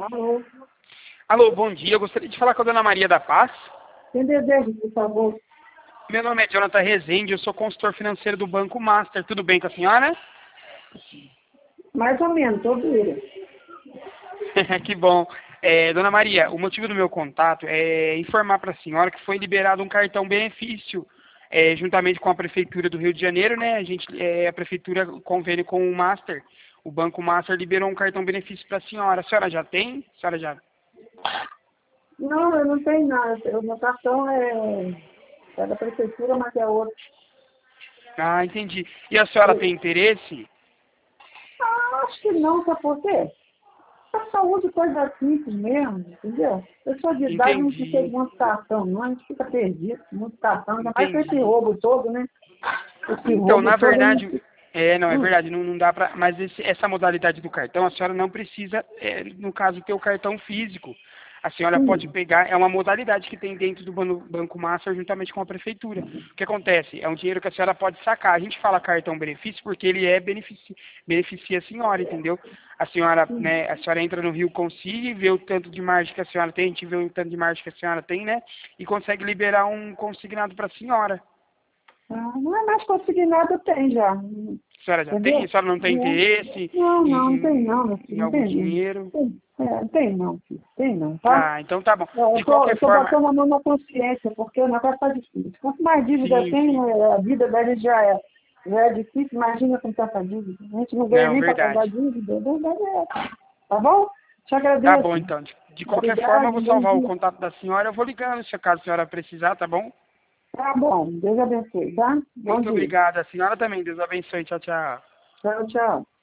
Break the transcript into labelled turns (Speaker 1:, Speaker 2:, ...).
Speaker 1: Alô,
Speaker 2: Alô, bom dia. Eu gostaria de falar com a dona Maria da Paz.
Speaker 1: quem deseja, por favor?
Speaker 2: Meu nome é Jonathan Rezende, eu sou consultor financeiro do Banco Master. Tudo bem com a senhora?
Speaker 1: Mais ou menos, tô dura.
Speaker 2: Que bom. Dona Maria, o motivo do meu contato é informar para a senhora que foi liberado um cartão benefício, juntamente com a Prefeitura do Rio de Janeiro, né? A Prefeitura convênio com o Master. O Banco Master liberou um cartão benefício para a senhora. A senhora já tem? A senhora já...
Speaker 1: Não, eu não tenho nada. O meu cartão é da prefeitura, mas é outro.
Speaker 2: Ah, entendi. E a senhora tem interesse?
Speaker 1: Acho que não, sabe por quê? A saúde é coisa simples mesmo, entendeu? Pessoa de idade não precisa de
Speaker 2: Entendi.
Speaker 1: muito cartão, não. A gente fica perdido, muito cartão. Ainda mais com esse
Speaker 2: Entendi.
Speaker 1: roubo todo, né? Esse
Speaker 2: Então,
Speaker 1: roubo
Speaker 2: na
Speaker 1: todo.
Speaker 2: verdade, não, é
Speaker 1: Hum,
Speaker 2: verdade, não dá para. Mas essa modalidade do cartão, a senhora não precisa, no caso, ter o cartão físico. A senhora pode
Speaker 1: hum,
Speaker 2: pegar, é uma modalidade que tem dentro do Banco Master juntamente com a prefeitura. O que acontece? É um dinheiro que a senhora pode sacar. A gente fala cartão benefício porque ele beneficia a senhora, entendeu? A senhora,
Speaker 1: hum.
Speaker 2: né, a senhora entra no Rio Consigne, vê o tanto de margem que a senhora tem, a gente vê o tanto de margem que a senhora tem, né? E consegue liberar um consignado para a senhora.
Speaker 1: Não é mais consignado, tem já.
Speaker 2: A senhora já tem? A
Speaker 1: Entendeu?
Speaker 2: senhora não tem interesse
Speaker 1: Não, não tem não, meu
Speaker 2: em
Speaker 1: filho, não
Speaker 2: algum
Speaker 1: tem não.
Speaker 2: dinheiro?
Speaker 1: Tem não, filho, tem não, tá?
Speaker 2: Ah, então tá bom.
Speaker 1: Eu
Speaker 2: De
Speaker 1: tô,
Speaker 2: qualquer
Speaker 1: eu tô
Speaker 2: forma,
Speaker 1: botando a mão na consciência, porque o negócio tá difícil. Quanto mais dívida
Speaker 2: sim,
Speaker 1: tem,
Speaker 2: sim.
Speaker 1: a vida da gente já é difícil, imagina com tanta dívida. A gente não ganha
Speaker 2: Não,
Speaker 1: nem para pagar
Speaker 2: verdade.
Speaker 1: dívida, verdade é essa. Tá bom? Te
Speaker 2: Tá bom,
Speaker 1: agradeço.
Speaker 2: então. De qualquer forma, eu
Speaker 1: Obrigado,
Speaker 2: vou
Speaker 1: bom
Speaker 2: salvar o
Speaker 1: dia.
Speaker 2: contato da senhora. Eu vou ligando se caso a senhora precisar, tá bom?
Speaker 1: Tá bom, Deus abençoe, tá? Bom
Speaker 2: Muito
Speaker 1: dia.
Speaker 2: obrigado. A senhora também. Deus abençoe. Tchau, tchau.
Speaker 1: Tchau, tchau.